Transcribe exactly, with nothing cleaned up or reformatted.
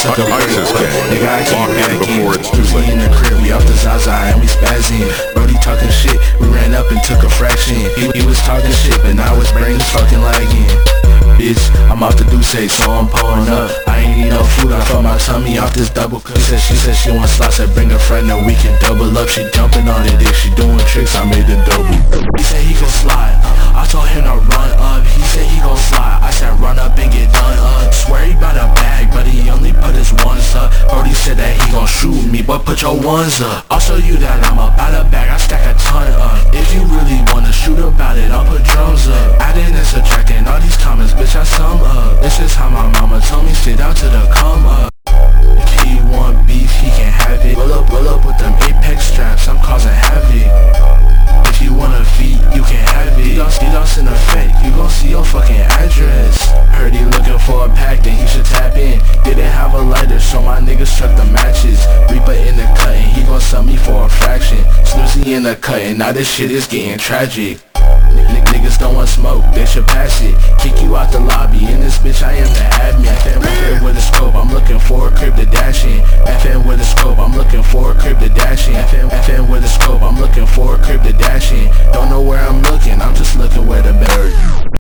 suck a ISIS gang. Nigga, I came Lock in back before in. it's too We late. in the crib, we off the Zaza and we spazzing. Brody talking shit, we ran up and took a fraction. He, he was talking shit, but now his brain is fucking lagging. Bitch, I'm off the Douce, so I'm pulling up. I ain't eat no food, I felt my tummy off this double cook. Said she said she wants slots, said bring a friend and we can double up. She jumping on it, if she doing tricks, I made the double. He said he gon' slide, I told him to run up. He said he gon' slide, I said run up and get done up. Swear he bout a bag, but he only put his ones up. Brody said that he gon' shoot me, but put your ones up. I'll show you that I'm about a bag, I stack a ton up. If you really wanna shoot about it, I'll put drums up. Adding and subtracting all these comments, bitch, I sum up. This is how my mama told me, sit down to the come up. If he want beef, he can have it. Roll up, roll up with them Apex straps, I'm causing havoc. If you want a feat, you can have it. You don't, you don't send a fake, you gon' see your fucking address. Heard he looking for a pack, then he should tap in. Didn't have a lighter, so my niggas struck the matches. Reaper in the cut, and he gon' sell me for a fraction. Snoozy in the cut, and now this shit is getting tragic. N niggas don't want smoke, they should pass it. Kick you out the lobby, in this bitch I am the admin. F M with a scope, I'm looking for a crib to dash in. F M with a scope, I'm looking for a crib to dash in. F M with a scope, I'm looking for a crib to dash in.